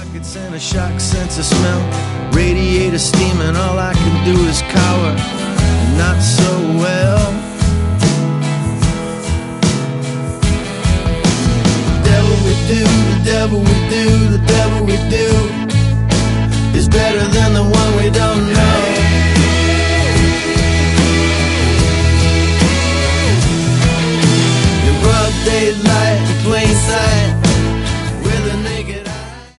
buckets and a shock sense of smell. Radiator steaming, all I can do is cower. Not so well.